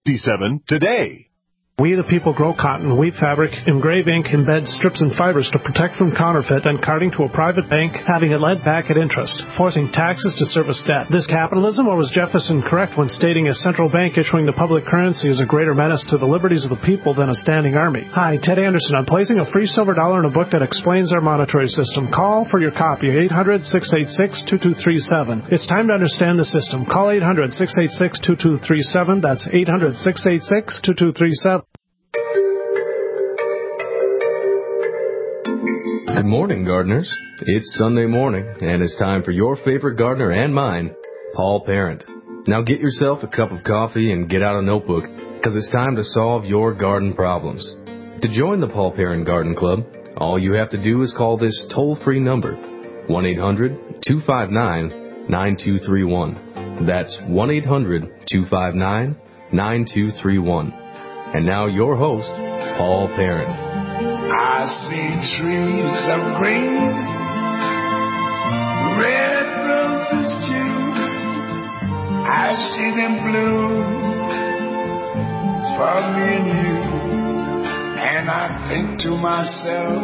today. We the people grow cotton, weave fabric, engrave ink, embed strips and fibers to protect from counterfeit and carting to a private bank, having it lent back at interest, forcing taxes to service debt. This capitalism, or was Jefferson correct when stating a central bank issuing the public currency is a greater menace to the liberties of the people than a standing army? Hi, Ted Anderson. I'm placing a free silver dollar in a book that explains our monetary system. Call for your copy, 800-686-2237. It's time to understand the system. Call 800-686-2237. That's 800-686-2237. Good morning, gardeners. It's Sunday morning, and it's time for your favorite gardener and mine, Paul Parent. Now get yourself a cup of coffee and get out a notebook, because it's time to solve your garden problems. To join the Paul Parent Garden Club, all you have to do is call this toll-free number, 1-800-259-9231. That's 1-800-259-9231. And now your host, Paul Parent. I see trees of green, red roses too. I see them bloom for me and you. And I think to myself,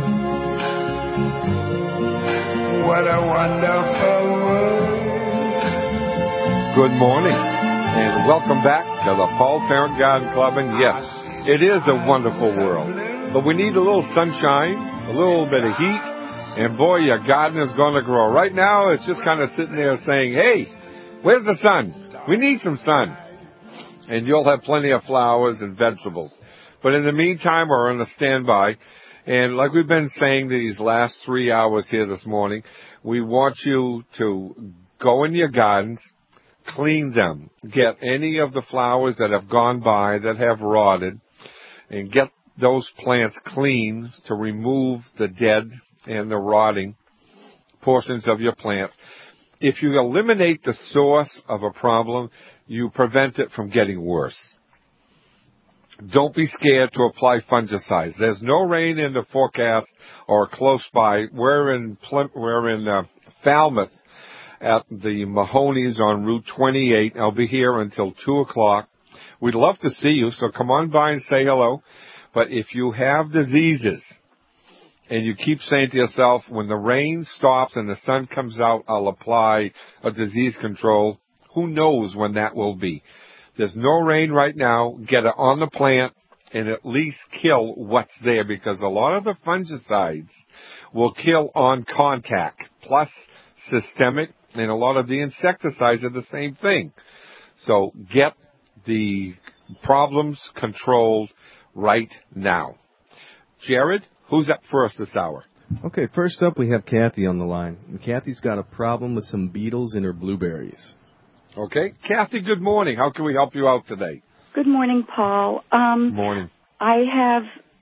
what a wonderful world. Good morning, and welcome back to the Paul Parent Garden Club. And yes, it is a wonderful world. But we need a little sunshine, a little bit of heat, and boy, your garden is going to grow. Right now, it's just kind of sitting there saying, hey, where's the sun? We need some sun. And you'll have plenty of flowers and vegetables. But in the meantime, we're on a standby. And like we've been saying these last 3 hours here this morning, we want you to go in your gardens, clean them, get any of the flowers that have gone by that have rotted, and get those plants clean to remove the dead and the rotting portions of your plants. If you eliminate the source of a problem, you prevent it from getting worse. Don't be scared to apply fungicides. There's no rain in the forecast or close by. We're in Falmouth at the Mahoney's on Route 28. I'll be here until 2 o'clock. We'd love to see you, so come on by and say hello. But if you have diseases and you keep saying to yourself, when the rain stops and the sun comes out, I'll apply a disease control, who knows when that will be. There's no rain right now. Get it on the plant and at least kill what's there, because a lot of the fungicides will kill on contact, plus systemic, and a lot of the insecticides are the same thing. So get the problems controlled right now. Jared, who's up first this hour? Okay, first up we have Kathy on the line. And Kathy's got a problem with some beetles in her blueberries. Okay. Kathy, good morning. How can we help you out today? Good morning, Paul. Morning. I have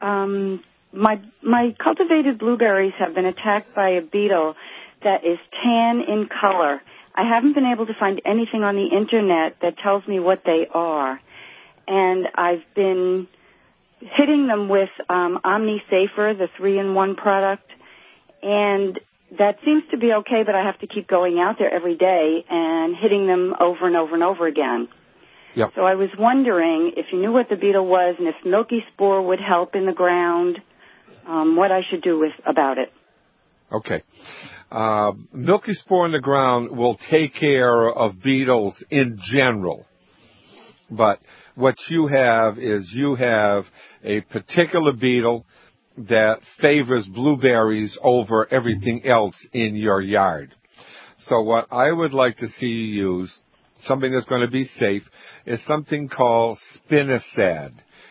my cultivated blueberries have been attacked by a beetle that is tan in color. I haven't been able to find anything on the internet that tells me what they are. And I've been hitting them with OmniSafer, the 3-in-1 product, and that seems to be okay, but I have to keep going out there every day and hitting them over and over and over again. Yep. So I was wondering if you knew what the beetle was and if milky spore would help in the ground, what I should do about it. Okay. Milky spore in the ground will take care of beetles in general, but what you have is you have a particular beetle that favors blueberries over everything else in your yard. So what I would like to see you use, something that's going to be safe, is something called Spinosad.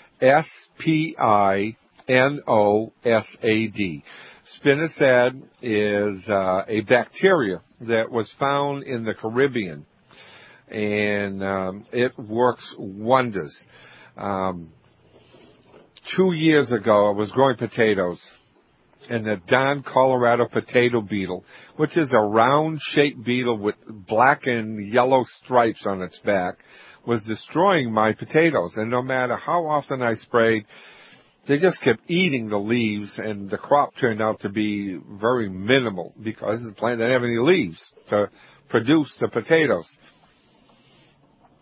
Spinosad. Spinosad is a bacteria that was found in the Caribbean, and it works wonders. 2 years ago, I was growing potatoes, and the Don Colorado potato beetle, which is a round-shaped beetle with black and yellow stripes on its back, was destroying my potatoes. And no matter how often I sprayed, they just kept eating the leaves, and the crop turned out to be very minimal because the plant didn't have any leaves to produce the potatoes.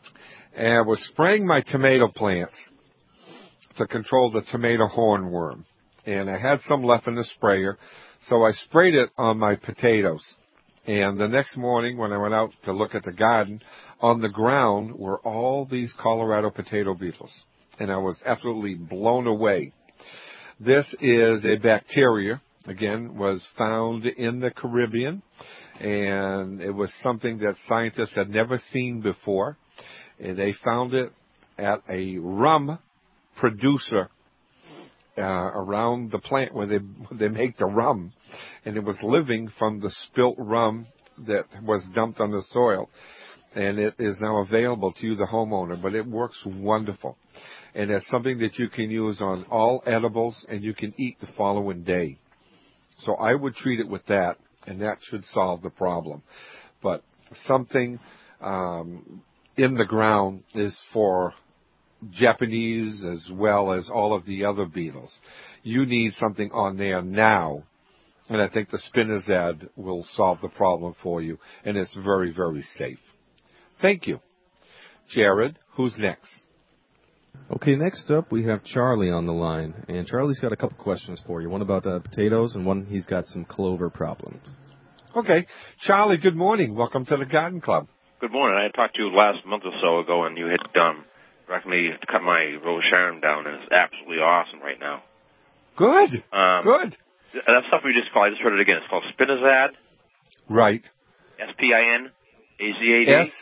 and I was spraying my tomato plants to control the tomato hornworm. And I had some left in the sprayer, so I sprayed it on my potatoes. And the next morning when I went out to look at the garden, on the ground were all these Colorado potato beetles. And I was absolutely blown away. This is a bacteria, again, was found in the Caribbean. And it was something that scientists had never seen before. And they found it at a rum producer around the plant where they make the rum, and it was living from the spilt rum that was dumped on the soil, and it is now available to you, the homeowner, but it works wonderful. And it's something that you can use on all edibles, and you can eat the following day. So I would treat it with that, and that should solve the problem. But something in the ground is for Japanese as well as all of the other beetles. You need something on there now, and I think the Spinosad will solve the problem for you, and it's very, very safe. Thank you. Jared, who's next? Okay, next up we have Charlie on the line, and Charlie's got a couple questions for you. One about potatoes, and one he's got some clover problems. Okay. Charlie, good morning. Welcome to the Garden Club. Good morning. I had talked to you last month or so ago, and you had directed me to cut my Rose Sharon down, and it's absolutely awesome right now. Good. Good. That stuff we just called, I just heard it again. It's called Spinosad. Right. Spinozad.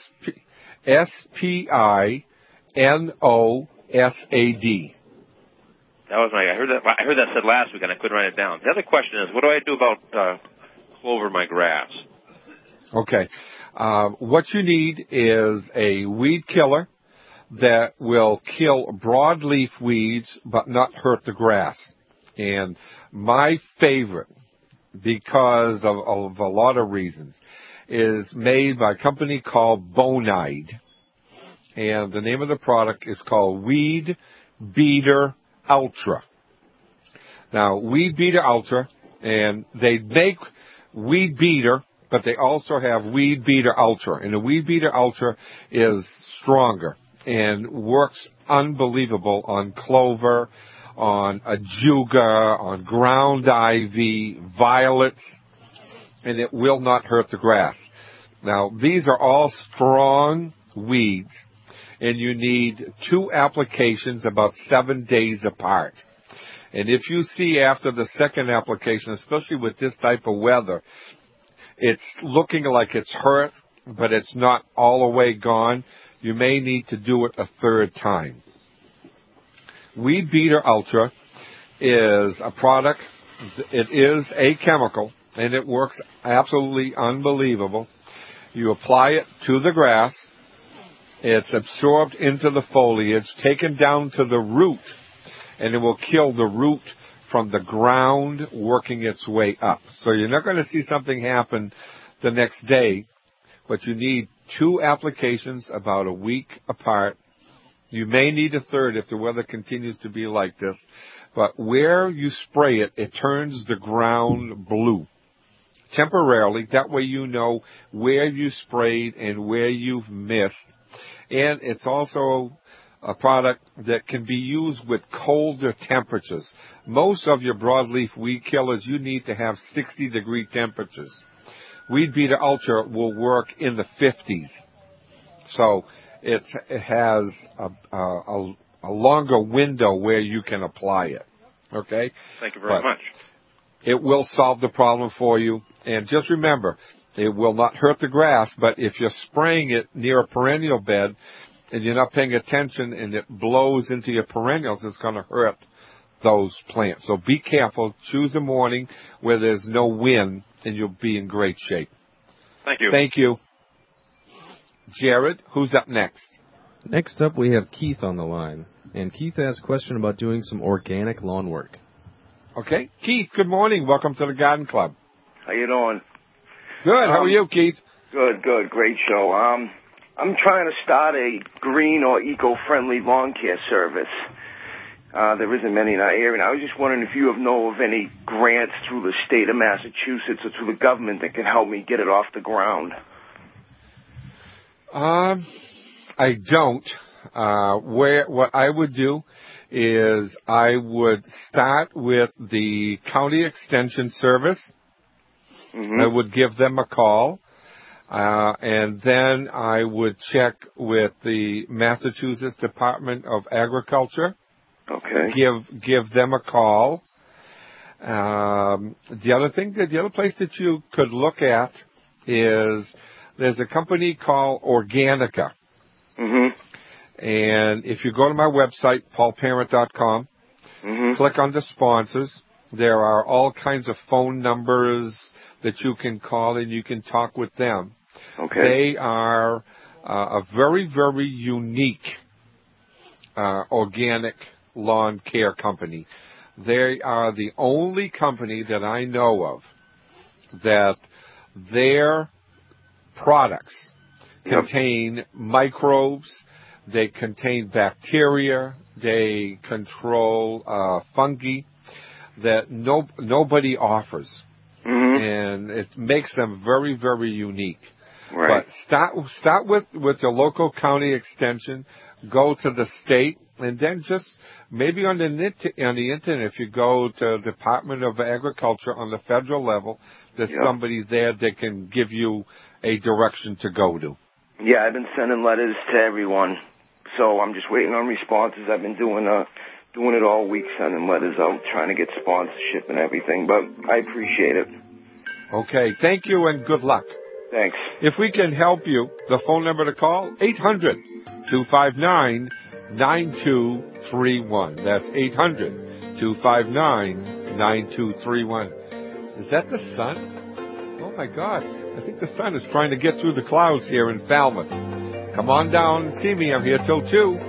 Spinosad. That was I heard that said last week, and I couldn't write it down. The other question is, what do I do about clover my grass? Okay. What you need is a weed killer that will kill broadleaf weeds but not hurt the grass. And my favorite, because of a lot of reasons, is made by a company called Bonide. And the name of the product is called Weed Beater Ultra. Now, Weed Beater Ultra, and they make Weed Beater, but they also have Weed Beater Ultra. And the Weed Beater Ultra is stronger and works unbelievable on clover, on ajuga, on ground ivy, violets, and it will not hurt the grass. Now, these are all strong weeds, and you need 2 applications about 7 days apart. And if you see after the second application, especially with this type of weather, it's looking like it's hurt, but it's not all the way gone, you may need to do it a third time. Weed Beater Ultra is a product, it is a chemical, and it works absolutely unbelievable. You apply it to the grass, it's absorbed into the foliage, taken down to the root, and it will kill the root from the ground working its way up. So you're not going to see something happen the next day, but you need 2 applications about a week apart. You may need a third if the weather continues to be like this, but where you spray it, it turns the ground blue temporarily. That way you know where you sprayed and where you've missed. And it's also a product that can be used with colder temperatures. Most of your broadleaf weed killers, you need to have 60-degree temperatures. Weed Beater Ultra will work in the 50s. So it has a longer window where you can apply it. Okay? Thank you very much. It will solve the problem for you. And just remember, it will not hurt the grass, but if you're spraying it near a perennial bed and you're not paying attention and it blows into your perennials, it's going to hurt those plants. So be careful. Choose a morning where there's no wind, and you'll be in great shape. Thank you. Thank you. Jared, who's up next? Next up, we have Keith on the line. And Keith has a question about doing some organic lawn work. Okay. Keith, good morning. Welcome to the Garden Club. How you doing? Good. How are you, Keith? Good. Great show. I'm trying to start a green or eco-friendly lawn care service. There isn't many in our area. And I was just wondering if you know of any grants through the state of Massachusetts or through the government that can help me get it off the ground. I don't. What I would do is I would start with the county extension service. I would give them a call. And then I would check with the Massachusetts Department of Agriculture. Okay. Give them a call. The other place that you could look at is there's a company called Organica. And if you go to my website, paulparent.com, click on the sponsors, there are all kinds of phone numbers that you can call and you can talk with them. Okay. They are a very, very unique organic lawn care company. They are the only company that I know of that their products contain microbes, they contain bacteria, they control fungi that nobody offers. And it makes them very, very unique. Right. But start with your local county extension, go to the state, and then just maybe on the internet, if you go to the Department of Agriculture on the federal level, there's somebody there that can give you a direction to go to. Yeah, I've been sending letters to everyone, so I'm just waiting on responses. I've been doing it all week, sending letters out, trying to get sponsorship and everything, but I appreciate it. Okay, thank you and good luck. Thanks. If we can help you, the phone number to call, 800-259-9231. That's 800-259-9231. Is that the sun? Oh, my God. I think the sun is trying to get through the clouds here in Falmouth. Come on down and see me. I'm here till 2.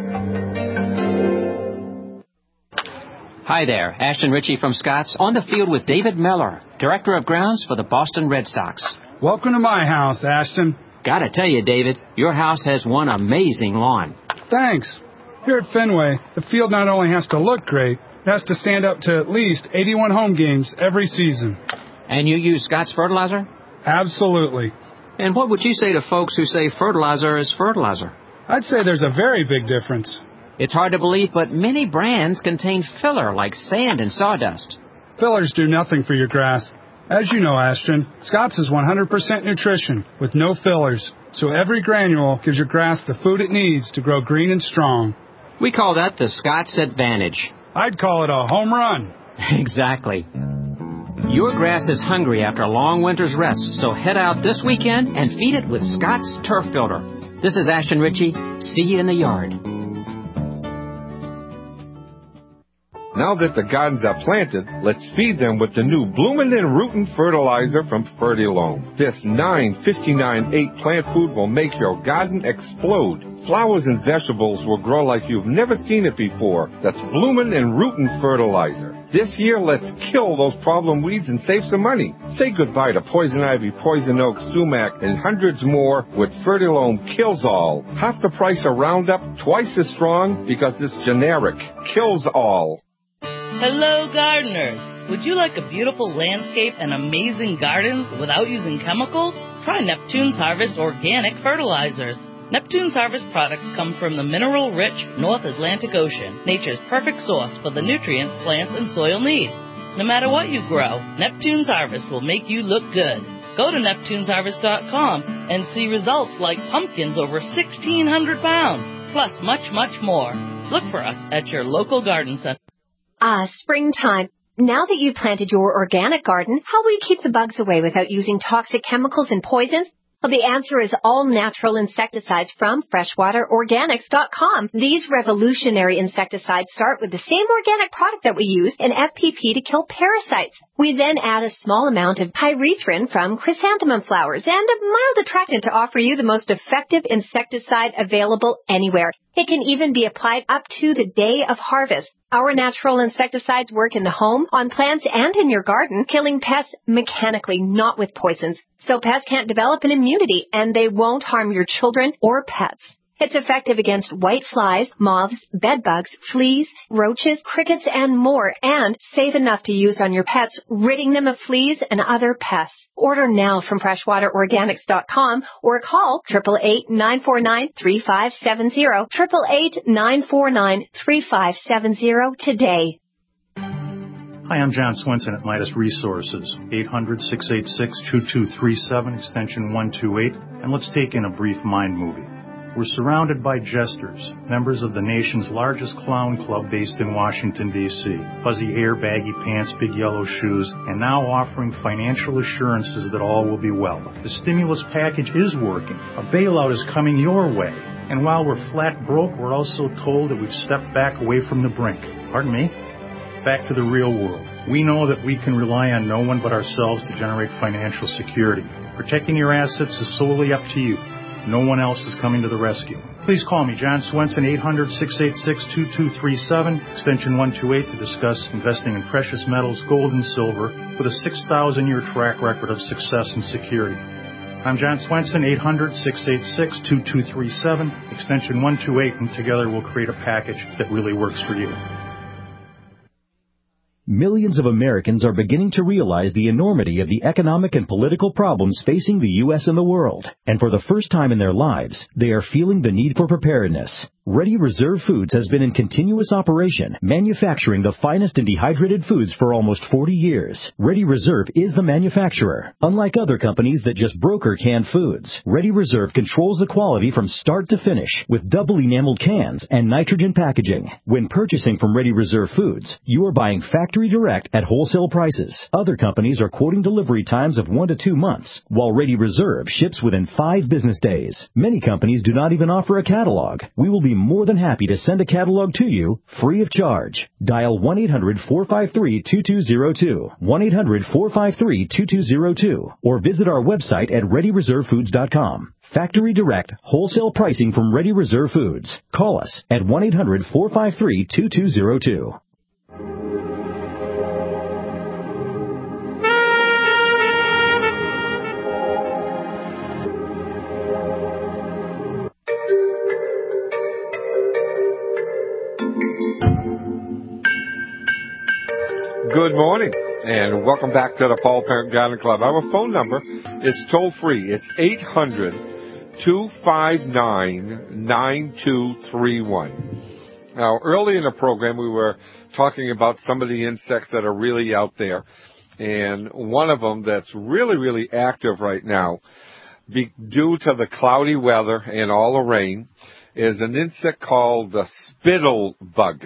Hi there, Ashton Ritchie from Scott's, on the field with David Miller, Director of Grounds for the Boston Red Sox. Welcome to my house, Ashton. Gotta tell you, David, your house has one amazing lawn. Thanks. Here at Fenway, the field not only has to look great, it has to stand up to at least 81 home games every season. And you use Scott's fertilizer? Absolutely. And what would you say to folks who say fertilizer is fertilizer? I'd say there's a very big difference. It's hard to believe, but many brands contain filler like sand and sawdust. Fillers do nothing for your grass. As you know, Ashton, Scott's is 100% nutrition with no fillers, so every granule gives your grass the food it needs to grow green and strong. We call that the Scott's Advantage. I'd call it a home run. Exactly. Your grass is hungry after a long winter's rest, so head out this weekend and feed it with Scott's Turf Builder. This is Ashton Ritchie. See you in the yard. Now that the gardens are planted, let's feed them with the new Bloomin' and Rootin' fertilizer from Fertilome. This 9-59-8 plant food will make your garden explode. Flowers and vegetables will grow like you've never seen it before. That's Bloomin' and Rootin' fertilizer. This year, let's kill those problem weeds and save some money. Say goodbye to poison ivy, poison oak, sumac, and hundreds more with Fertilome Kills All. Half the price of Roundup, twice as strong because it's generic. Kills all. Hello, gardeners. Would you like a beautiful landscape and amazing gardens without using chemicals? Try Neptune's Harvest Organic Fertilizers. Neptune's Harvest products come from the mineral-rich North Atlantic Ocean, nature's perfect source for the nutrients plants and soil need. No matter what you grow, Neptune's Harvest will make you look good. Go to Neptune'sHarvest.com and see results like pumpkins over 1,600 pounds, plus much, much more. Look for us at your local garden center. Springtime. Now that you've planted your organic garden, how will you keep the bugs away without using toxic chemicals and poisons? Well, the answer is all natural insecticides from freshwaterorganics.com. These revolutionary insecticides start with the same organic product that we use in FPP to kill parasites. We then add a small amount of pyrethrin from chrysanthemum flowers and a mild attractant to offer you the most effective insecticide available anywhere. It can even be applied up to the day of harvest. Our natural insecticides work in the home, on plants, and in your garden, killing pests mechanically, not with poisons. So pests can't develop an immunity, and they won't harm your children or pets. It's effective against white flies, moths, bed bugs, fleas, roaches, crickets, and more, and safe enough to use on your pets, ridding them of fleas and other pests. Order now from freshwaterorganics.com or call 888-949-3570, 888-949-3570 today. Hi, I'm John Swenson at Midas Resources, 800-686-2237, extension 128, and let's take in a brief mind movie. We're surrounded by jesters, members of the nation's largest clown club based in Washington, D.C. Fuzzy hair, baggy pants, big yellow shoes, and now offering financial assurances that all will be well. The stimulus package is working. A bailout is coming your way. And while we're flat broke, we're also told that we've stepped back away from the brink. Pardon me? Back to the real world. We know that we can rely on no one but ourselves to generate financial security. Protecting your assets is solely up to you. No one else is coming to the rescue. Please call me, John Swenson, 800-686-2237, extension 128, to discuss investing in precious metals, gold and silver, with a 6,000-year track record of success and security. I'm John Swenson, 800-686-2237, extension 128, and together we'll create a package that really works for you. Millions of Americans are beginning to realize the enormity of the economic and political problems facing the U.S. and the world. And for the first time in their lives, they are feeling the need for preparedness. Ready Reserve Foods has been in continuous operation, manufacturing the finest in dehydrated foods for almost 40 years. Ready Reserve is the manufacturer. Unlike other companies that just broker canned foods, Ready Reserve controls the quality from start to finish with double enameled cans and nitrogen packaging. When purchasing from Ready Reserve Foods, you are buying factory direct at wholesale prices. Other companies are quoting delivery times of 1 to 2 months, while Ready Reserve ships within 5 business days. Many companies do not even offer a catalog. We will be more than happy to send a catalog to you free of charge. Dial 1-800-453-2202, 1-800-453-2202, or visit our website at ReadyReserveFoods.com. Factory direct, wholesale pricing from Ready Reserve Foods. Call us at 1-800-453-2202. Good morning, and welcome back to the Paul Parent Garden Club. Our phone number is toll-free. It's 800-259-9231. Now, early in the program, we were talking about some of the insects that are really out there, and one of them that's really, really active right now, due to the cloudy weather and all the rain, is an insect called the spittle bug.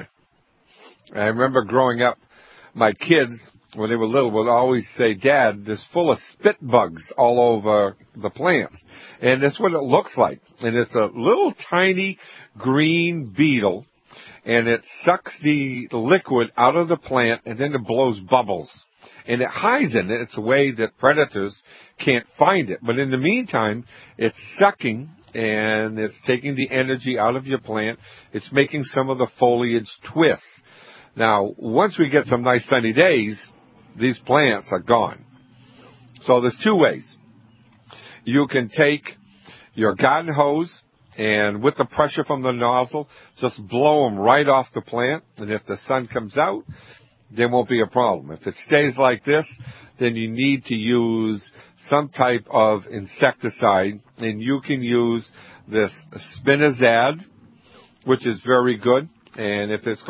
I remember growing up, my kids, when they were little, would always say, Dad, there's full of spit bugs all over the plants. And that's what it looks like. And it's a little tiny green beetle, and it sucks the liquid out of the plant, and then it blows bubbles. And it hides in it. It's a way that predators can't find it. But in the meantime, it's sucking, and it's taking the energy out of your plant. It's making some of the foliage twist. Now, once we get some nice sunny days, these plants are gone. So there's 2 ways. You can take your garden hose and with the pressure from the nozzle, just blow them right off the plant. And if the sun comes out, there won't be a problem. If it stays like this, then you need to use some type of insecticide. And you can use this Spinazad, which is very good. And if this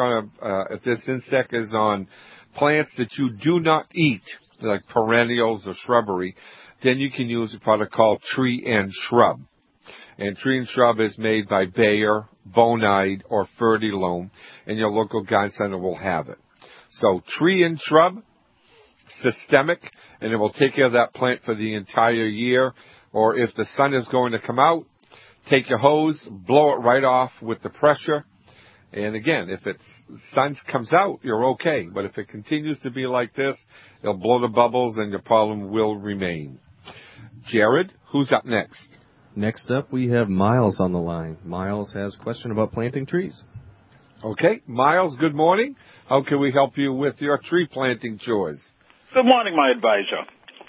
insect is on plants that you do not eat, like perennials or shrubbery, then you can use a product called Tree and Shrub. And Tree and Shrub is made by Bayer, Bonide, or Fertilome, and your local garden center will have it. So Tree and Shrub, systemic, and it will take care of that plant for the entire year. Or if the sun is going to come out, take your hose, blow it right off with the pressure. And again, if the sun comes out, you're okay. But if it continues to be like this, it'll blow the bubbles and your problem will remain. Jared, who's up next? Next up, we have Miles on the line. Miles has a question about planting trees. Okay. Miles, good morning. How can we help you with your tree planting chores? Good morning, my advisor.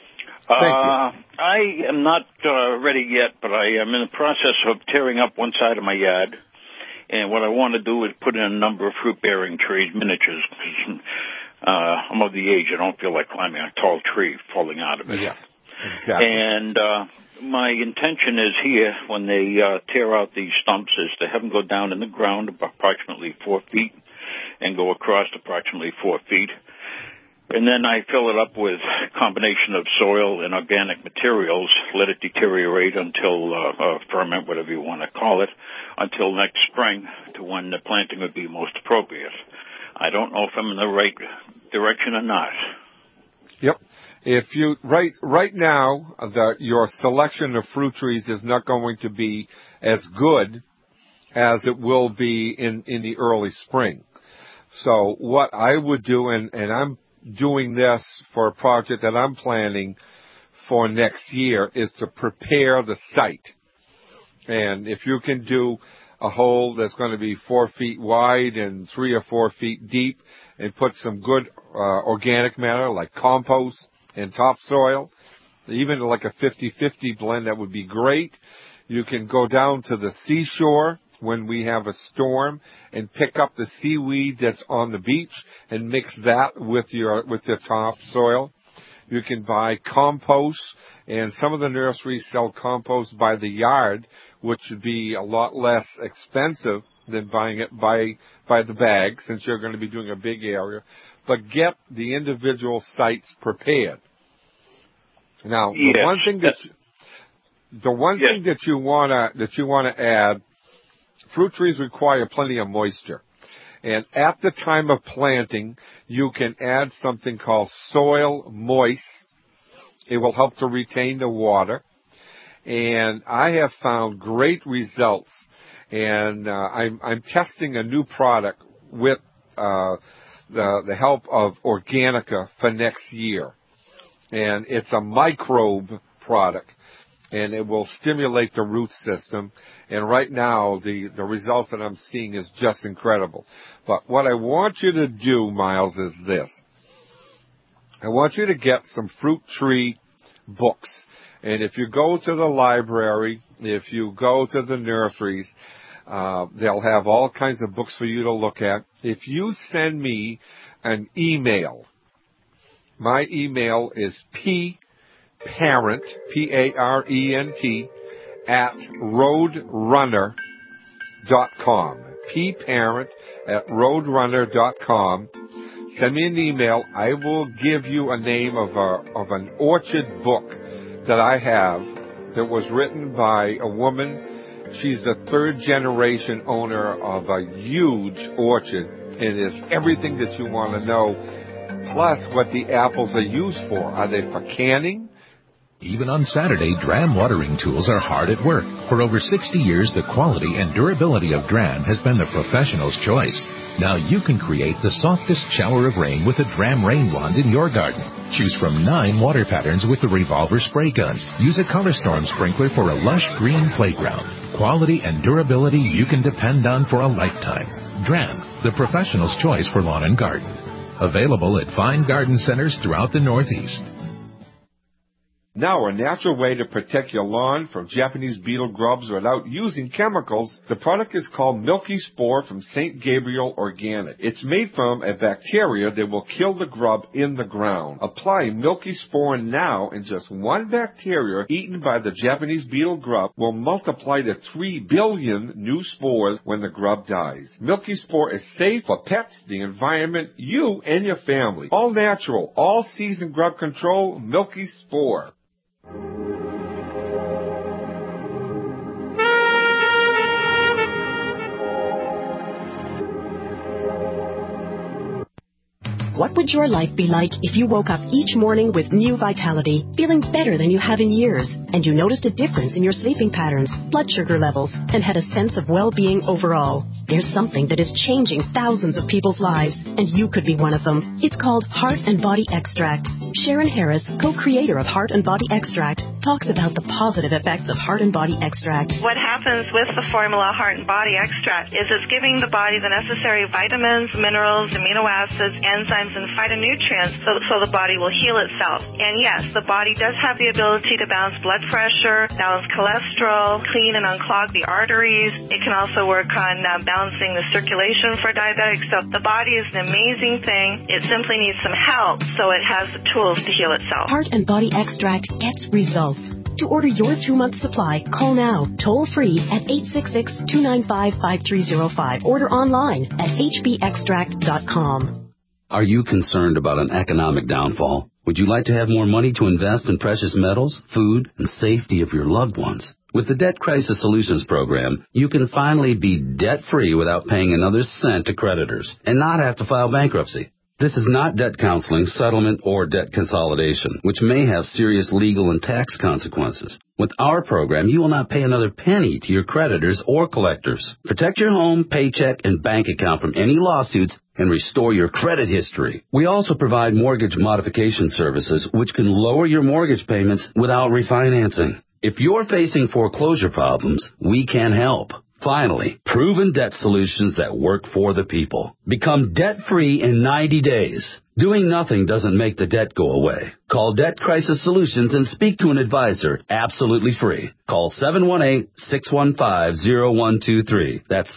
Thank you. I am not ready yet, but I am in the process of tearing up one side of my yard. And what I want to do is put in a number of fruit-bearing trees, miniatures, because I'm of the age I don't feel like climbing a tall tree falling out of it. Yeah, exactly. And my intention is here, when they tear out these stumps, is to have them go down in the ground approximately 4 feet and go across approximately 4 feet. And then I fill it up with a combination of soil and organic materials, let it deteriorate until, ferment, whatever you want to call it, until next spring to when the planting would be most appropriate. I don't know if I'm in the right direction or not. Yep. If you right now, your selection of fruit trees is not going to be as good as it will be in the early spring. So what I would do, and I'm doing this for a project that I'm planning for next year, is to prepare the site. And if you can do a hole that's going to be 4 feet wide and 3 or 4 feet deep and put some good organic matter like compost and topsoil, even like a 50-50 blend, that would be great. You can go down to the seashore when we have a storm and pick up the seaweed that's on the beach and mix that with your topsoil. You can buy compost, and some of the nurseries sell compost by the yard, which would be a lot less expensive than buying it by the bag, since you're going to be doing a big area. But get the individual sites prepared. Now, yes. the one thing that you wanna add, fruit trees require plenty of moisture. And at the time of planting, you can add something called soil moist. It will help to retain the water. And I have found great results. And I'm testing a new product with the help of Organica for next year. And it's a microbe product, and it will stimulate the root system. And right now, the results that I'm seeing is just incredible. But what I want you to do, Miles, is this. I want you to get some fruit tree books. And if you go to the library, if you go to the nurseries, they'll have all kinds of books for you to look at. If you send me an email, my email is pparent, P-A-R-E-N-T, at roadrunner.com. pparent at roadrunner.com. Send me an email. I will give you a name of an orchard book that I have that was written by a woman. She's a third-generation owner of a huge orchard, and it's everything that you want to know, plus what the apples are used for. Are they for canning? Even on Saturday, Dram watering tools are hard at work. For over 60 years, the quality and durability of Dram has been the professional's choice. Now you can create the softest shower of rain with a Dram rain wand in your garden. Choose from 9 water patterns with the revolver spray gun. Use a ColorStorm sprinkler for a lush green playground. Quality and durability you can depend on for a lifetime. Dram, the professional's choice for lawn and garden. Available at fine garden centers throughout the Northeast. Now, a natural way to protect your lawn from Japanese beetle grubs without using chemicals. The product is called Milky Spore from St. Gabriel Organic. It's made from a bacteria that will kill the grub in the ground. Apply Milky Spore now, and just one bacteria eaten by the Japanese beetle grub will multiply to 3 billion new spores when the grub dies. Milky Spore is safe for pets, the environment, you, and your family. All natural, all season grub control, Milky Spore. What would your life be like if you woke up each morning with new vitality, feeling better than you have in years, and you noticed a difference in your sleeping patterns, blood sugar levels, and had a sense of well-being overall? There's something that is changing thousands of people's lives, and you could be one of them. It's called Heart and Body Extract. Sharon Harris, co-creator of Heart and Body Extract, talks about the positive effects of Heart and Body Extract. What happens with the formula Heart and Body Extract is it's giving the body the necessary vitamins, minerals, amino acids, enzymes, enzymes and phytonutrients so the body will heal itself. And yes, the body does have the ability to balance blood pressure, balance cholesterol, clean and unclog the arteries. It can also work on balancing the circulation for diabetics. So the body is an amazing thing. It simply needs some help so it has the tools to heal itself. Heart and Body Extract gets results. To order your 2-month supply, call now, toll-free at 866-295-5305. Order online at hbextract.com. Are you concerned about an economic downfall? Would you like to have more money to invest in precious metals, food, and safety of your loved ones? With the Debt Crisis Solutions Program, you can finally be debt-free without paying another cent to creditors and not have to file bankruptcy. This is not debt counseling, settlement, or debt consolidation, which may have serious legal and tax consequences. With our program, you will not pay another penny to your creditors or collectors. Protect your home, paycheck, and bank account from any lawsuits and restore your credit history. We also provide mortgage modification services, which can lower your mortgage payments without refinancing. If you're facing foreclosure problems, we can help. Finally, proven debt solutions that work for the people. Become debt-free in 90 days. Doing nothing doesn't make the debt go away. Call Debt Crisis Solutions and speak to an advisor absolutely free. Call 718-615-0123. That's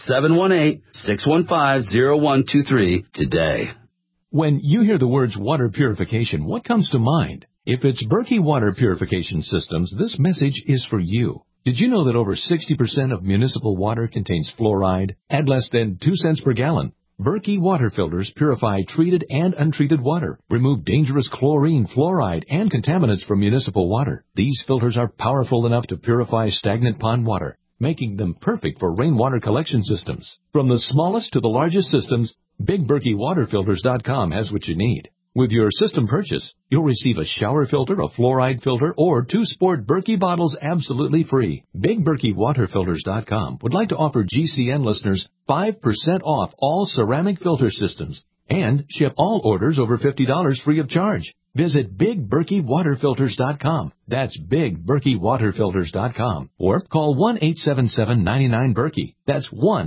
718-615-0123 today. When you hear the words water purification, what comes to mind? If it's Berkey Water Purification Systems, this message is for you. Did you know that over 60% of municipal water contains fluoride at less than 2 cents per gallon? Berkey water filters purify treated and untreated water, remove dangerous chlorine, fluoride, and contaminants from municipal water. These filters are powerful enough to purify stagnant pond water, making them perfect for rainwater collection systems. From the smallest to the largest systems, BigBerkeyWaterFilters.com has what you need. With your system purchase, you'll receive a shower filter, a fluoride filter, or 2 sport Berkey bottles absolutely free. BigBerkeyWaterFilters.com would like to offer GCN listeners 5% off all ceramic filter systems and ship all orders over $50 free of charge. Visit BigBerkeyWaterFilters.com. That's BigBerkeyWaterFilters.com. Or call 1-877-99-BERKEY. That's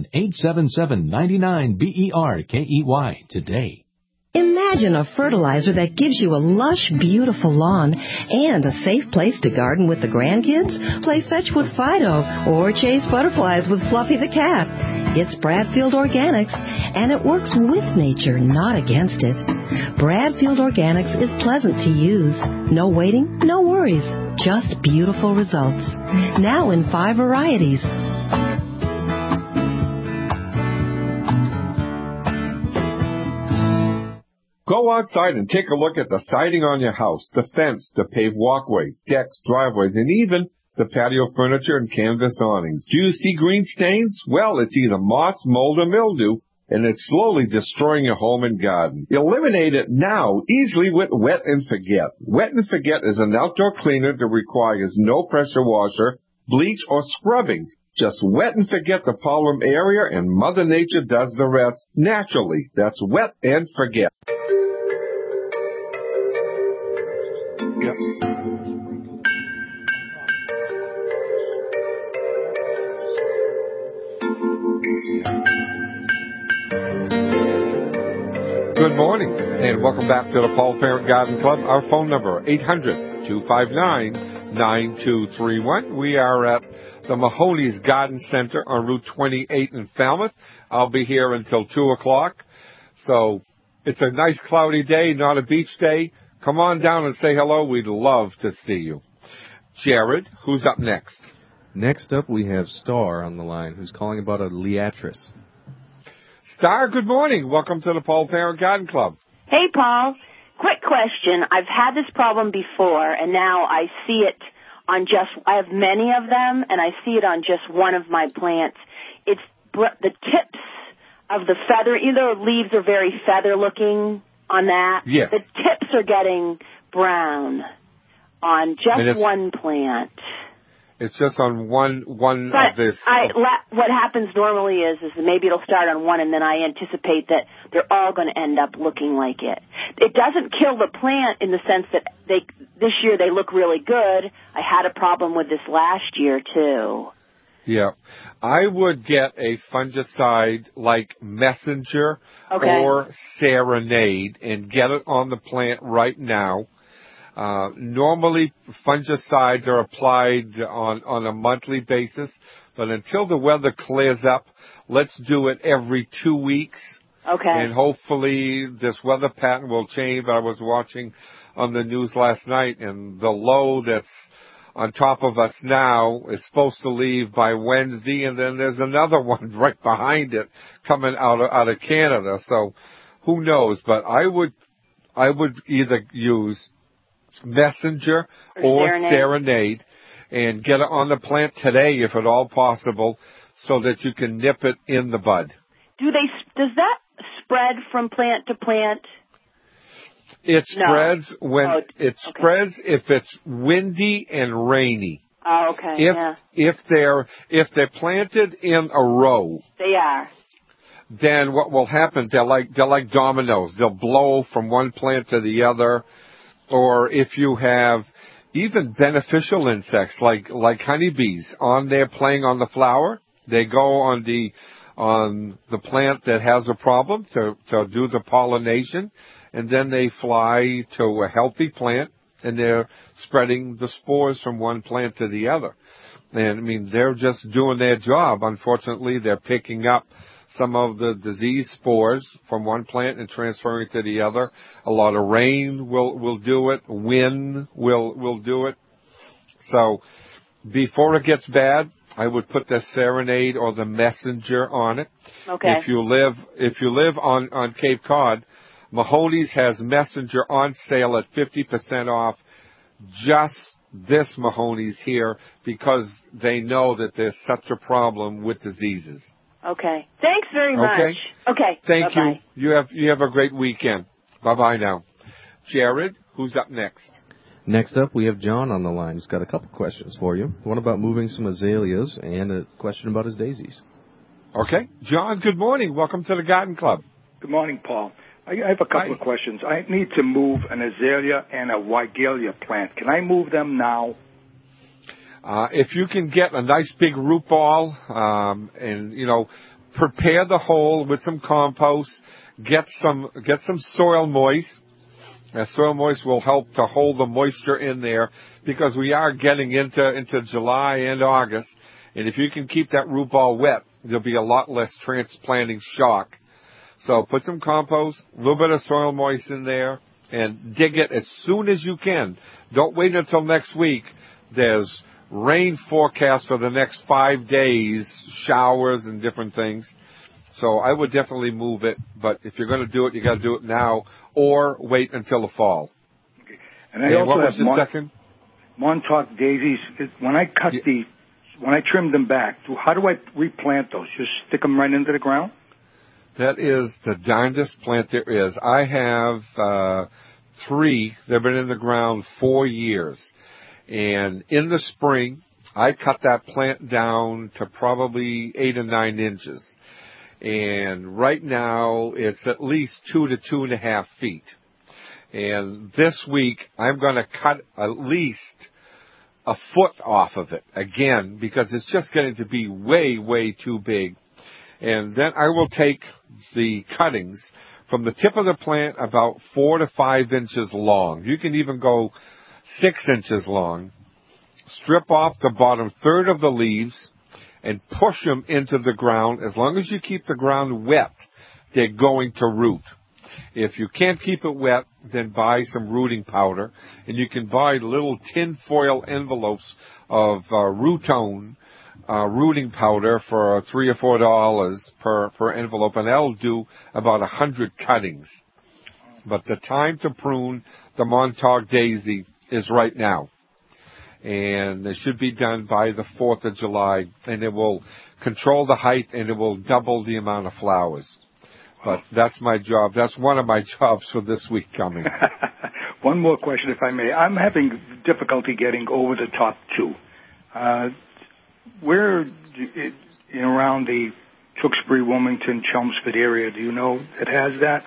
1-877-99-BERKEY today. Imagine a fertilizer that gives you a lush, beautiful lawn and a safe place to garden with the grandkids, play fetch with Fido, or chase butterflies with Fluffy the cat. It's Bradfield Organics, and it works with nature, not against it. Bradfield Organics is pleasant to use. No waiting, no worries, just beautiful results. Now in 5 varieties. Go outside and take a look at the siding on your house, the fence, the paved walkways, decks, driveways, and even the patio furniture and canvas awnings. Do you see green stains? Well, it's either moss, mold, or mildew, and it's slowly destroying your home and garden. Eliminate it now easily with Wet and Forget. Wet and Forget is an outdoor cleaner that requires no pressure washer, bleach, or scrubbing. Just wet and forget the problem area, and Mother Nature does the rest naturally. That's Wet and Forget. Yep. Good morning, and welcome back to the Paul Parent Garden Club. Our phone number, 800-259-9231. We are at the Mahoney's Garden Center on Route 28 in Falmouth. I'll be here until 2 o'clock. So it's a nice cloudy day, not a beach day. Come on down and say hello. We'd love to see you. Jared, who's up next? Next up, we have Star on the line, who's calling about a liatris. Star, good morning. Welcome to the Paul Parent Garden Club. Hey, Paul. Quick question. I've had this problem before, and now I see it on I have many of them, and I see it on just one of my plants. It's the tips of the feather. Either leaves are very feather-looking on that. Yes. The tips are getting brown on just one plant. It's just on one of this. What happens normally is maybe it'll start on one, and then I anticipate that they're all going to end up looking like it. It doesn't kill the plant in the sense that this year they look really good. I had a problem with this last year too. Yeah. I would get a fungicide like Messenger or Serenade and get it on the plant right now. Normally, fungicides are applied on a monthly basis, but until the weather clears up, let's do it every 2 weeks. Okay. And hopefully this weather pattern will change. I was watching on the news last night, and the low that's on top of us now is supposed to leave by Wednesday, and then there's another one right behind it coming out of Canada. So who knows? But I would either use Messenger or Serenade and get it on the plant today, if at all possible, so that you can nip it in the bud. Does that spread from plant to plant? It spreads spreads if it's windy and rainy. Oh, okay. If they're planted in a row, they are. Then what will happen? They're like dominoes. They'll blow from one plant to the other. Or if you have even beneficial insects like honeybees on there playing on the flower, they go on the plant that has a problem to do the pollination. And then they fly to a healthy plant, and they're spreading the spores from one plant to the other. And, I mean, they're just doing their job. Unfortunately, they're picking up some of the disease spores from one plant and transferring to the other. A lot of rain will do it. Wind will do it. So before it gets bad, I would put the Serenade or the Messenger on it. Okay. If you live on Cape Cod, Mahoney's has Messenger on sale at 50% off just this Mahoney's here because they know that there's such a problem with diseases. Okay. Thanks very much. Okay. Thank Bye-bye. you. You have a great weekend. Bye-bye now. Jared, who's up next? Next up, we have John on the line who's got a couple questions for you. One about moving some azaleas and a question about his daisies. Okay. John, good morning. Welcome to the Garden Club. Good morning, Paul. I have a couple of questions. I need to move an azalea and a wigelia plant. Can I move them now? If you can get a nice big root ball, and prepare the hole with some compost, get some soil moist. Soil moist will help to hold the moisture in there because we are getting into July and August, and if you can keep that root ball wet, there'll be a lot less transplanting shock. So put some compost, a little bit of soil moist in there, and dig it as soon as you can. Don't wait until next week. There's rain forecast for the next 5 days, showers and different things. So I would definitely move it, but if you're going to do it, you got to do it now or wait until the fall. Okay. And I also what was have the second? Montauk daisies. When I trim them back, how do I replant those? Just stick them right into the ground? That is the darndest plant there is. I have 3. They've been in the ground 4 years. And in the spring, I cut that plant down to probably 8 or 9 inches. And right now, it's at least 2 to 2.5 feet. And this week, I'm going to cut at least a foot off of it again because it's just getting to be way, way too big. And then I will take the cuttings from the tip of the plant about 4 to 5 inches long. You can even go 6 inches long. Strip off the bottom third of the leaves and push them into the ground. As long as you keep the ground wet, they're going to root. If you can't keep it wet, then buy some rooting powder. And you can buy little tin foil envelopes of Rootone rooting powder for $3 or $4 per envelope, and that'll do about 100 cuttings. But the time to prune the Montauk daisy is right now. And it should be done by the 4th of July, and it will control the height, and it will double the amount of flowers. But that's my job. That's one of my jobs for this week coming. One more question, if I may. I'm having difficulty getting over the top 2. Where around the Tewksbury, Wilmington, Chelmsford area, do you know it has that?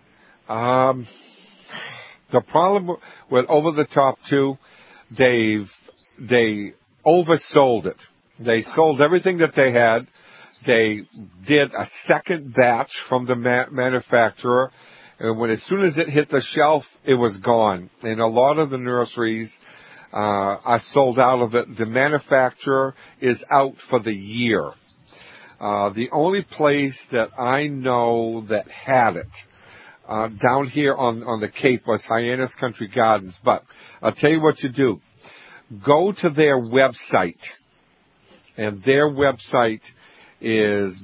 The problem with over the top 2, they oversold it. They sold everything that they had. They did a second batch from the manufacturer, and as soon as it hit the shelf, it was gone. And a lot of the nurseries are sold out of it. The manufacturer is out for the year. The only place that I know that had it down here on the Cape was Hyannis Country Gardens. But I'll tell you what you do. Go to their website, and their website is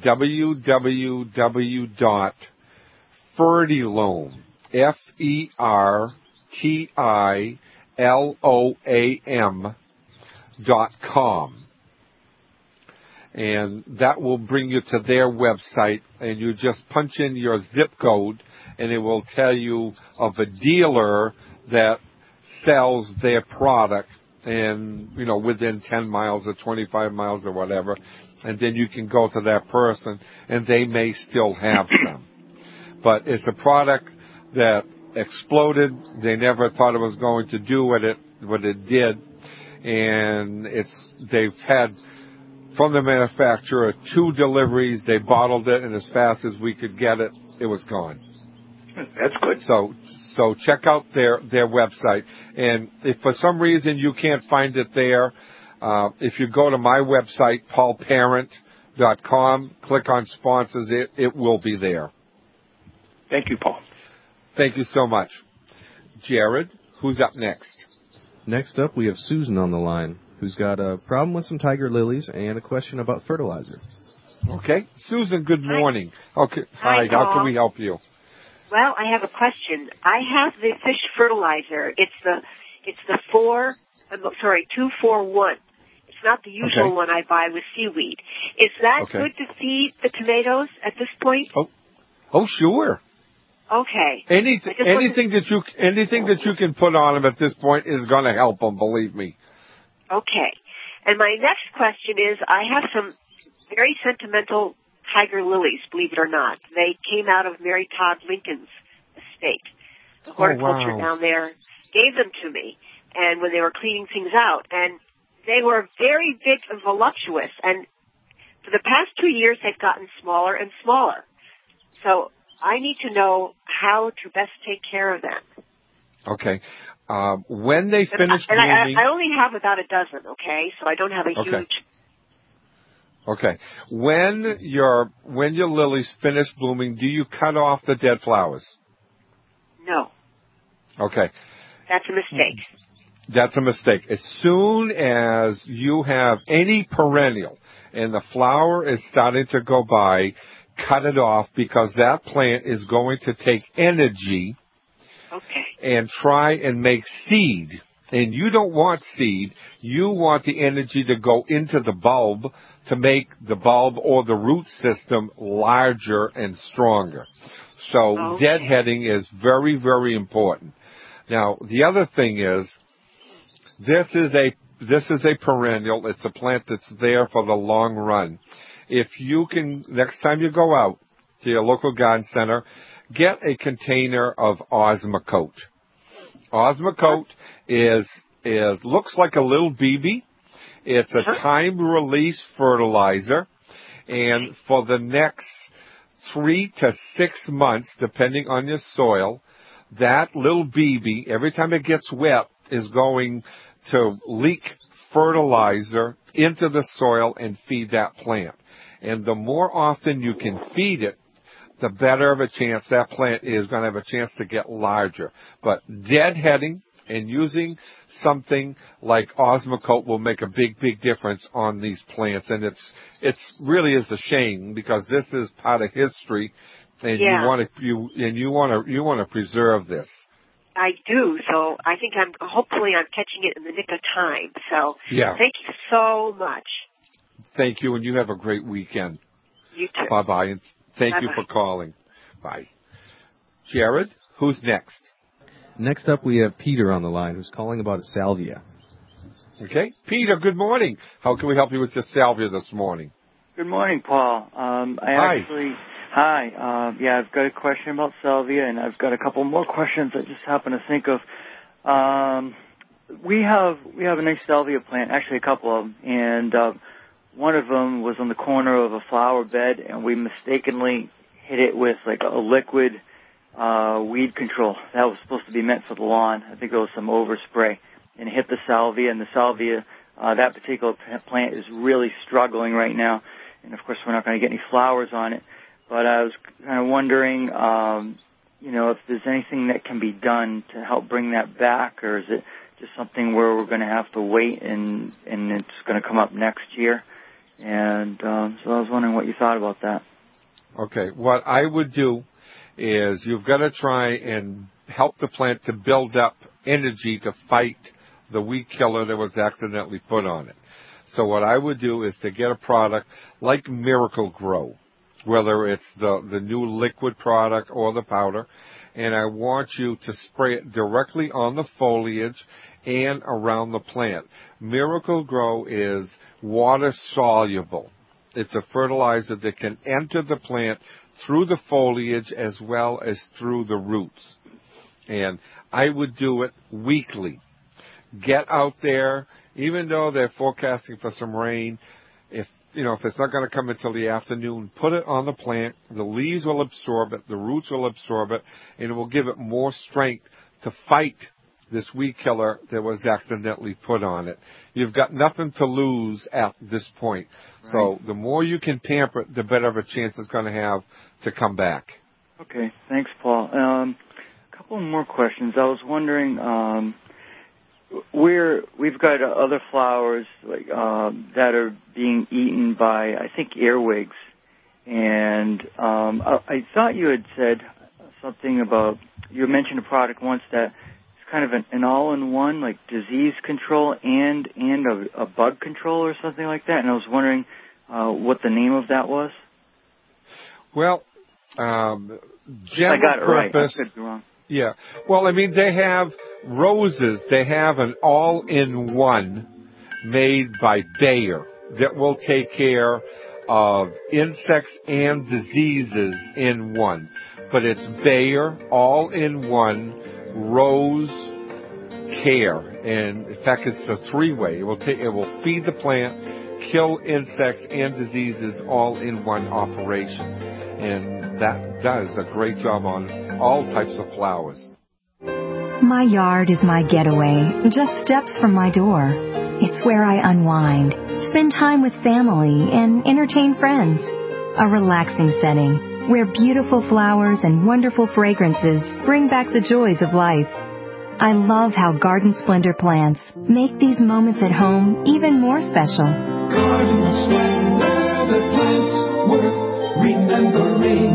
www.fertilome, FERTILOAM.com. And that will bring you to their website, and you just punch in your zip code, and it will tell you of a dealer that sells their product, and, you know, within 10 miles or 25 miles or whatever, and then you can go to that person, and they may still have some. But it's a product that exploded. They never thought it was going to do what it did, and they've had from the manufacturer 2 deliveries. They bottled it, and as fast as we could get it, it was gone. That's good. So check out their website. And if for some reason you can't find it there, if you go to my website, paulparent.com, click on sponsors, it will be there. Thank you, Paul. Thank you so much. Jared, who's up next? Next up, we have Susan on the line, who's got a problem with some tiger lilies and a question about fertilizer. Okay. Susan, good morning. Okay. Hi, how Paul. can we help you? Well, I have a question. I have the fish fertilizer. It's the 2-4-1. It's not the usual one I buy with seaweed. Is that good to feed the tomatoes at this point? Oh, sure. Okay. Anything that you can put on them at this point is going to help them. Believe me. Okay. And my next question is, I have some very sentimental tiger lilies, believe it or not. They came out of Mary Todd Lincoln's estate. The horticulture down there gave them to me, and when they were cleaning things out, and they were very big and voluptuous, and for the past 2 years they've gotten smaller and smaller. So I need to know how to best take care of them. Okay. When they finish blooming... I only have about a dozen, okay? So I don't have a huge... Okay. When your lilies finish blooming, do you cut off the dead flowers? No. Okay. That's a mistake. That's a mistake. As soon as you have any perennial and the flower is starting to go by, cut it off, because that plant is going to take energy and try and make seed. And you don't want seed. You want the energy to go into the bulb to make the bulb or the root system larger and stronger. So deadheading is very, very important. Now, the other thing is, this is a perennial. It's a plant that's there for the long run. If you can, next time you go out to your local garden center, get a container of Osmocote. Osmocote looks like a little BB. It's a time-release fertilizer, and for the next 3 to 6 months, depending on your soil, that little BB, every time it gets wet, is going to leak fertilizer into the soil and feed that plant. And the more often you can feed it, the better of a chance that plant is going to have a chance to get larger. But deadheading and using something like Osmocote will make a big, big difference on these plants. And it's really is a shame, because this is part of history, and you want to preserve this. I do. So I think hopefully I'm catching it in the nick of time. So thank you so much. Thank you, and you have a great weekend. You too. Bye-bye, and thank you for calling. Bye. Jared, who's next? Next up, we have Peter on the line, who's calling about a salvia. Okay. Peter, good morning. How can we help you with your salvia this morning? Good morning, Paul. Hi. I've got a question about salvia, and I've got a couple more questions I just happen to think of. We have a nice salvia plant, actually a couple of them, and one of them was on the corner of a flower bed, and we mistakenly hit it with like a liquid weed control. That was supposed to be meant for the lawn. I think it was some overspray, and it hit the salvia, and the salvia, that particular plant is really struggling right now. And of course, we're not going to get any flowers on it. But I was kind of wondering, if there's anything that can be done to help bring that back, or is it just something where we're going to have to wait and it's going to come up next year? And so I was wondering what you thought about that. Okay, what I would do is you've got to try and help the plant to build up energy to fight the weed killer that was accidentally put on it. So what I would do is to get a product like Miracle Grow, whether it's the new liquid product or the powder, and I want you to spray it directly on the foliage and around the plant. Miracle Grow is water soluble. It's a fertilizer that can enter the plant through the foliage as well as through the roots. And I would do it weekly. Get out there, even though they're forecasting for some rain, if it's not going to come until the afternoon, put it on the plant. The leaves will absorb it, the roots will absorb it, and it will give it more strength to fight this weed killer that was accidentally put on it. You've got nothing to lose at this point. Right. So the more you can pamper it, the better of a chance it's going to have to come back. Okay, thanks, Paul. A couple more questions. I was wondering, we've got other flowers that are being eaten by, I think, earwigs. And I thought you had said something about, you mentioned a product once that kind of an all-in-one, like disease control and a bug control or something like that. And I was wondering what the name of that was. Well, general I got it purpose. Right. I could be wrong. Yeah. Well, I mean, they have roses. They have an all-in-one made by Bayer that will take care of insects and diseases in one. But it's Bayer all-in-one rose care, and in fact it's a three-way. It will feed the plant, kill insects and diseases all in one operation, and that does a great job on all types of flowers. My yard is my getaway, just steps from my door. It's where I unwind, spend time with family, and entertain friends. A relaxing setting where beautiful flowers and wonderful fragrances bring back the joys of life. I love how Garden Splendor plants make these moments at home even more special. Garden Splendor, the plants worth remembering.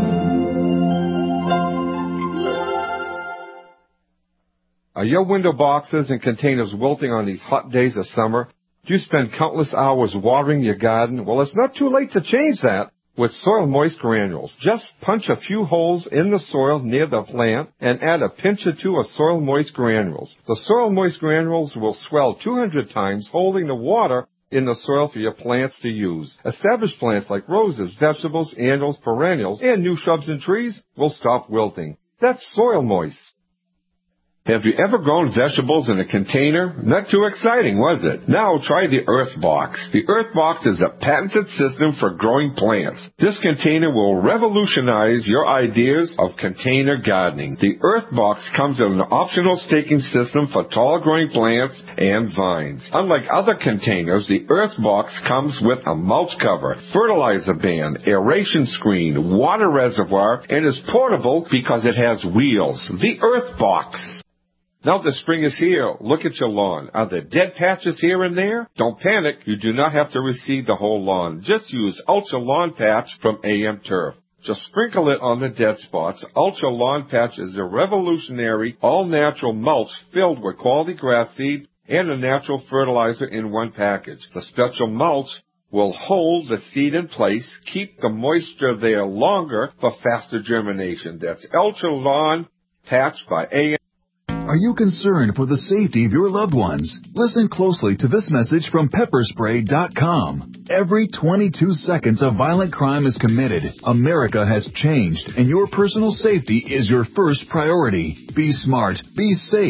Are your window boxes and containers wilting on these hot days of summer? Do you spend countless hours watering your garden? Well, it's not too late to change that with Soil Moist Granules. Just punch a few holes in the soil near the plant and add a pinch or two of Soil Moist Granules. The Soil Moist Granules will swell 200 times, holding the water in the soil for your plants to use. Established plants like roses, vegetables, annuals, perennials, and new shrubs and trees will stop wilting. That's Soil Moist. Have you ever grown vegetables in a container? Not too exciting, was it? Now try the Earthbox. The Earthbox is a patented system for growing plants. This container will revolutionize your ideas of container gardening. The Earthbox comes with an optional staking system for tall growing plants and vines. Unlike other containers, the Earthbox comes with a mulch cover, fertilizer band, aeration screen, water reservoir, and is portable because it has wheels. The Earthbox. Now the spring is here. Look at your lawn. Are there dead patches here and there? Don't panic. You do not have to reseed the whole lawn. Just use Ultra Lawn Patch from AM Turf. Just sprinkle it on the dead spots. Ultra Lawn Patch is a revolutionary, all-natural mulch filled with quality grass seed and a natural fertilizer in one package. The special mulch will hold the seed in place, keep the moisture there longer for faster germination. That's Ultra Lawn Patch by AM. Are you concerned for the safety of your loved ones? Listen closely to this message from pepperspray.com. Every 22 seconds a violent crime is committed. America has changed, and your personal safety is your first priority. Be smart. Be safe.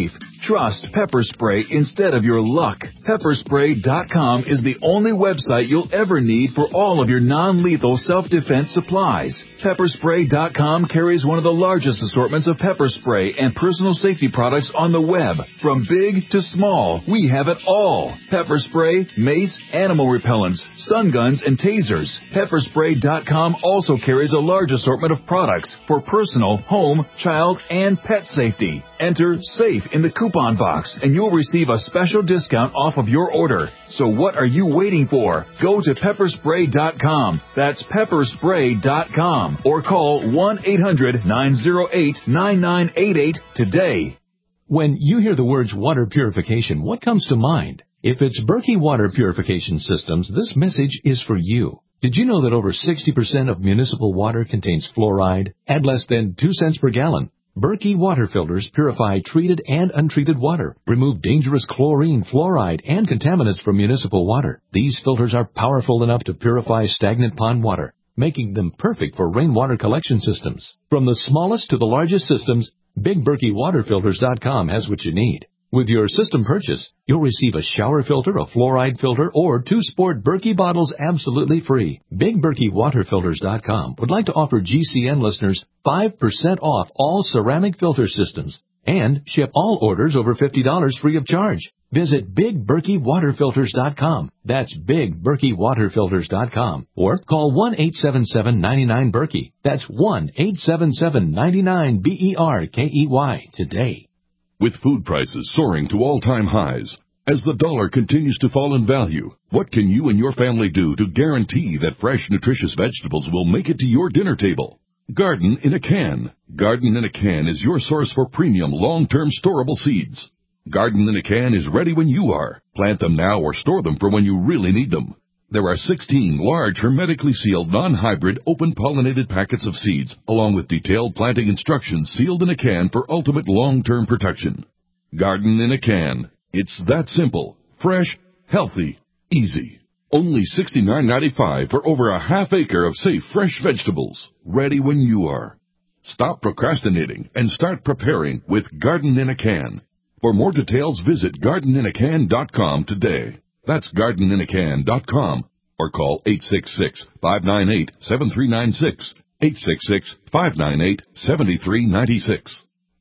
Trust Pepper Spray instead of your luck. Pepperspray.com is the only website you'll ever need for all of your non-lethal self-defense supplies. Pepperspray.com carries one of the largest assortments of pepper spray and personal safety products on the web. From big to small, we have it all. Pepper spray, mace, animal repellents, stun guns, and tasers. Pepperspray.com also carries a large assortment of products for personal, home, child, and pet safety. Enter SAFE in the coupon box and you'll receive a special discount off of your order. So what are you waiting for? Go to pepperspray.com. That's pepperspray.com or call 1-800-908-9988 today. When you hear the words water purification, what comes to mind? If it's Berkey Water Purification Systems, this message is for you. Did you know that over 60% of municipal water contains fluoride at less than 2 cents per gallon? Berkey water filters purify treated and untreated water, remove dangerous chlorine, fluoride, and contaminants from municipal water. These filters are powerful enough to purify stagnant pond water, making them perfect for rainwater collection systems. From the smallest to the largest systems, BigBerkeyWaterFilters.com has what you need. With your system purchase, you'll receive a shower filter, a fluoride filter, or 2 sport Berkey bottles absolutely free. BigBerkeyWaterFilters.com would like to offer GCN listeners 5% off all ceramic filter systems and ship all orders over $50 free of charge. Visit BigBerkeyWaterFilters.com. That's BigBerkeyWaterFilters.com. Or call 1-877-99-BERKEY. That's 1-877-99-BERKEY today. With food prices soaring to all-time highs, as the dollar continues to fall in value, what can you and your family do to guarantee that fresh, nutritious vegetables will make it to your dinner table? Garden in a Can. Garden in a Can is your source for premium, long-term storable seeds. Garden in a Can is ready when you are. Plant them now or store them for when you really need them. There are 16 large, hermetically sealed, non-hybrid, open-pollinated packets of seeds, along with detailed planting instructions sealed in a can for ultimate long-term protection. Garden in a Can. It's that simple, fresh, healthy, easy. Only $69.95 for over a half acre of safe, fresh vegetables, ready when you are. Stop procrastinating and start preparing with Garden in a Can. For more details, visit gardeninacan.com today. That's gardeninacan.com or call 866-598-7396, 866-598-7396.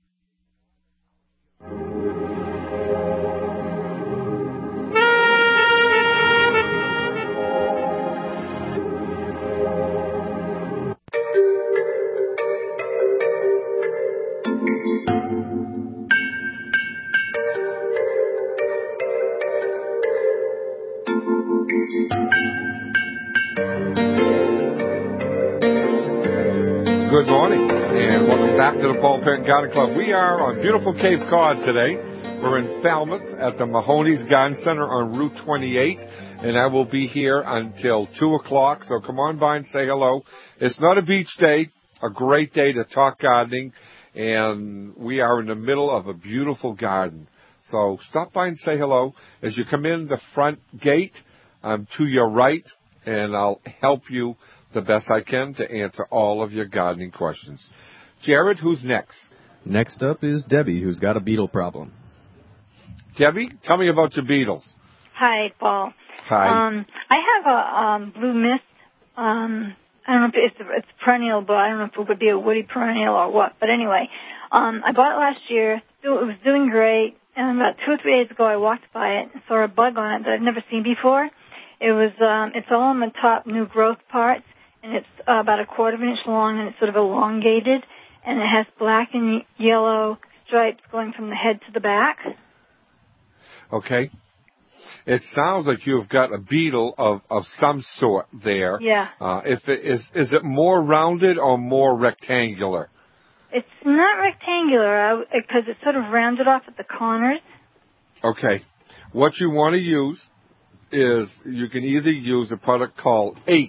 Good morning, and welcome back to the Paul Parent Garden Club. We are on beautiful Cape Cod today. We're in Falmouth at the Mahoney's Garden Center on Route 28, and I will be here until 2 o'clock, so come on by and say hello. It's not a beach day, a great day to talk gardening, and we are in the middle of a beautiful garden. So stop by and say hello. As you come in the front gate, I'm to your right, and I'll help you the best I can to answer all of your gardening questions. Jared, who's next? Next up is Debbie, who's got a beetle problem. Debbie, tell me about your beetles. Hi, Paul. Hi. I have a blue mist. I don't know if it's perennial, but I don't know if it would be a woody perennial or what. But anyway, I bought it last year. It was doing great. And about 2 or 3 days ago, I walked by it and saw a bug on it that I'd never seen before. It's all on the top new growth parts. And it's about a quarter of an inch long, and it's sort of elongated, and it has black and yellow stripes going from the head to the back. Okay. It sounds like you've got a beetle of some sort there. Yeah. Is it more rounded or more rectangular? It's not rectangular because it's sort of rounded off at the corners. Okay. What you want to use is you can either use a product called EIGHT,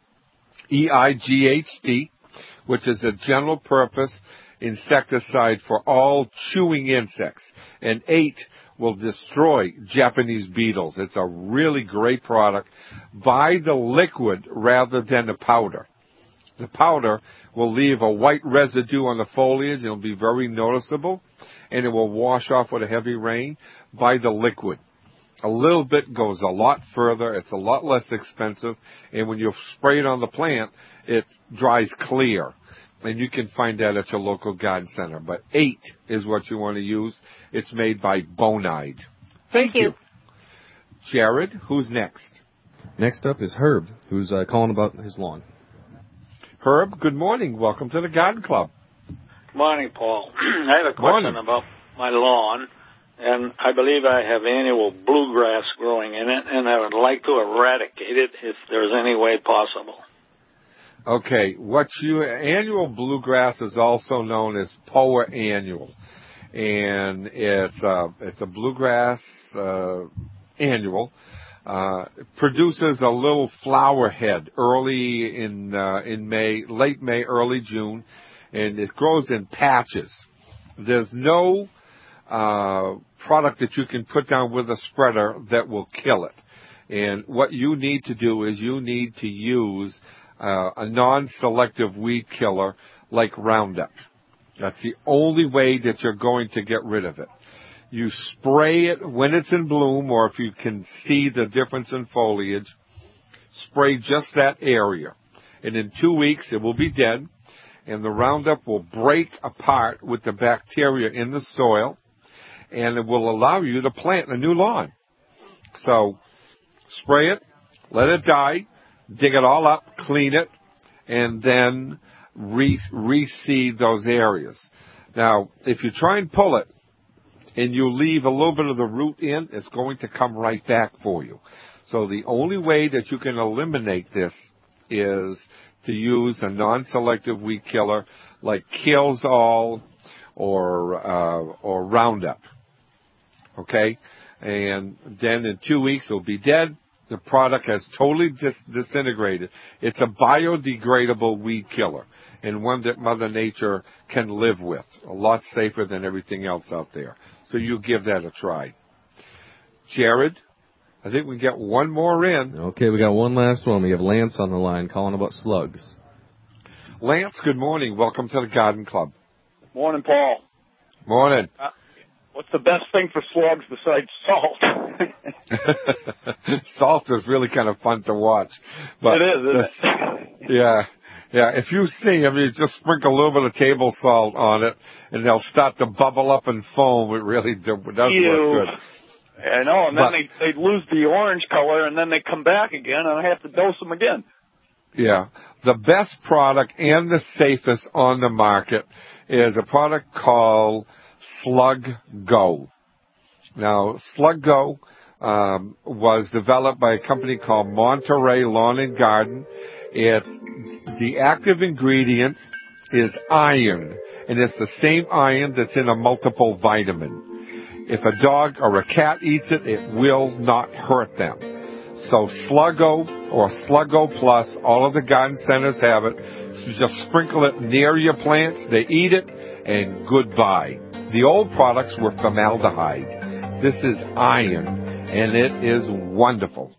EIGHT, which is a general purpose insecticide for all chewing insects. And EIGHT will destroy Japanese beetles. It's a really great product. Buy the liquid rather than the powder. The powder will leave a white residue on the foliage. It'll be very noticeable, and it will wash off with a heavy rain. Buy the liquid. A little bit goes a lot further. It's a lot less expensive, and when you spray it on the plant, it dries clear. And you can find that at your local garden center. But 8 is what you want to use. It's made by Bonide. Thank you. Jared, who's next? Next up is Herb, who's calling about his lawn. Herb, good morning. Welcome to the Garden Club. Morning, Paul. I have a question about my lawn, and I believe I have annual bluegrass growing in it, and I would like to eradicate it if there's any way possible. Okay, annual bluegrass is also known as Poa annual, and it's a bluegrass annual. It produces a little flower head early in May, late May, early June, and it grows in patches. There's no product that you can put down with a spreader that will kill it. And what you need to do is you need to use a non-selective weed killer like Roundup. That's the only way that you're going to get rid of it. You spray it when it's in bloom, or if you can see the difference in foliage, spray just that area. And in 2 weeks, it will be dead, and the Roundup will break apart with the bacteria in the soil, and it will allow you to plant a new lawn. So spray it, let it die, dig it all up, clean it, and then reseed those areas. Now, if you try and pull it, and you leave a little bit of the root in, it's going to come right back for you. So the only way that you can eliminate this is to use a non-selective weed killer like Kills-All or Roundup. Okay? And then in 2 weeks it'll be dead. The product has totally disintegrated. It's a biodegradable weed killer, and one that Mother Nature can live with. A lot safer than everything else out there. So you give that a try. Jared, I think we get one more in. Okay, we got one last one. We have Lance on the line calling about slugs. Lance, good morning. Welcome to the Garden Club. Morning, Paul. Morning. What's the best thing for slugs besides salt? Salt is really kind of fun to watch. But it is, isn't it? Yeah. Yeah, if you see them, you just sprinkle a little bit of table salt on it, and they'll start to bubble up and foam. It really does work good. I know, and then they lose the orange color, and then they come back again, and I have to dose them again. Yeah. The best product and the safest on the market is a product called Slug Go. Now, Slug Go was developed by a company called Monterey Lawn and Garden. The active ingredient is iron, and it's the same iron that's in a multiple vitamin. If a dog or a cat eats it, it will not hurt them. So Sluggo or Sluggo Plus, all of the garden centers have it. So just sprinkle it near your plants, they eat it, and goodbye. The old products were formaldehyde. This is iron, and it is wonderful.